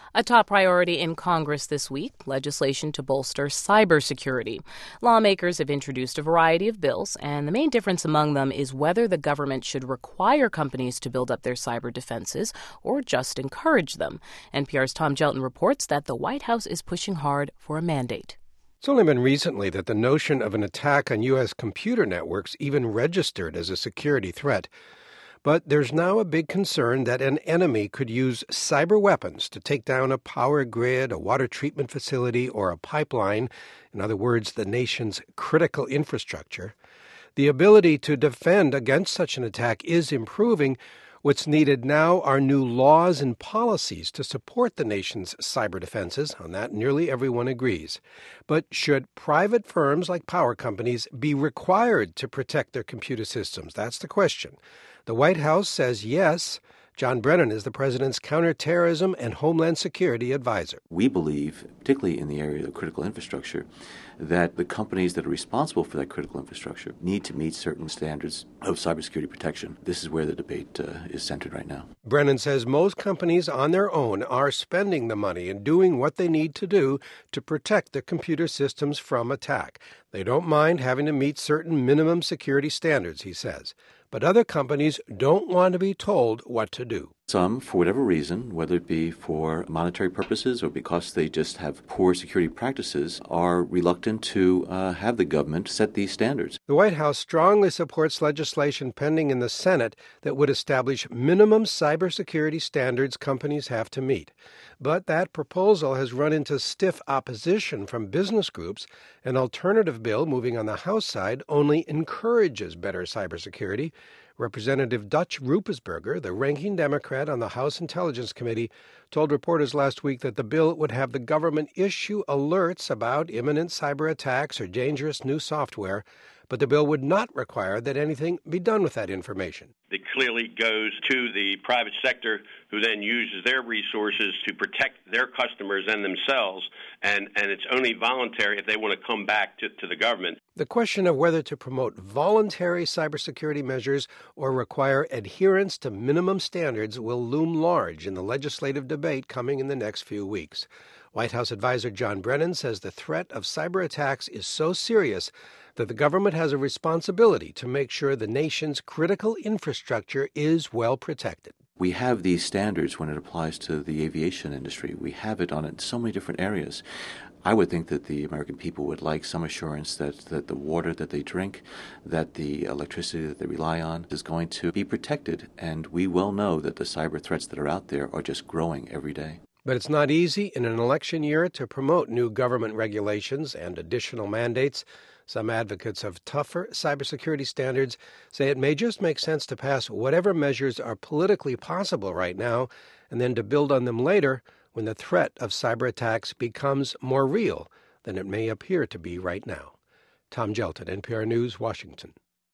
A top priority in Congress this week, legislation to bolster cybersecurity. Lawmakers have introduced a variety of bills, and the main difference among them is whether the government should require companies to build up their cyber defenses or just encourage them. NPR's Tom Gelton reports that the White House is pushing hard for a mandate. It's only been recently that the notion of an attack on U.S. computer networks even registered as a security threat. But there's now a big concern that an enemy could use cyber weapons to take down a power grid, a water treatment facility, or a pipeline. In other words, the nation's critical infrastructure. The ability to defend against such an attack is improving. What's needed now are new laws and policies to support the nation's cyber defenses. On that, nearly everyone agrees. But should private firms like power companies be required to protect their computer systems? That's the question. The White House says yes. John Brennan is the president's counterterrorism and homeland security advisor. We believe, particularly in the area of critical infrastructure, that the companies that are responsible for that critical infrastructure need to meet certain standards of cybersecurity protection. This is where the debate is centered right now. Brennan says most companies on their own are spending the money and doing what they need to do to protect their computer systems from attack. They don't mind having to meet certain minimum security standards, he says. But other companies don't want to be told what to do. Some, for whatever reason, whether it be for monetary purposes or because they just have poor security practices, are reluctant to have the government set these standards. The White House strongly supports legislation pending in the Senate that would establish minimum cybersecurity standards companies have to meet. But that proposal has run into stiff opposition from business groups. An alternative bill moving on the House side only encourages better cybersecurity. Representative Dutch Ruppersberger, the ranking Democrat on the House Intelligence Committee, told reporters last week that the bill would have the government issue alerts about imminent cyber attacks or dangerous new software, but the bill would not require that anything be done with that information. It clearly goes to the private sector, who then uses their resources to protect their customers and themselves, and it's only voluntary if they want to come back to the government. The question of whether to promote voluntary cybersecurity measures or require adherence to minimum standards will loom large in the legislative debate coming in the next few weeks. White House advisor John Brennan says the threat of cyber attacks is so serious that the government has a responsibility to make sure the nation's critical infrastructure is well protected. We have these standards when it applies to the aviation industry. We have it on so many different areas. I would think that the American people would like some assurance that the water that they drink, that the electricity that they rely on is going to be protected. And we well know that the cyber threats that are out there are just growing every day. But it's not easy in an election year to promote new government regulations and additional mandates. Some advocates of tougher cybersecurity standards say it may just make sense to pass whatever measures are politically possible right now and then to build on them later when the threat of cyber attacks becomes more real than it may appear to be right now. Tom Gelton, NPR News, Washington.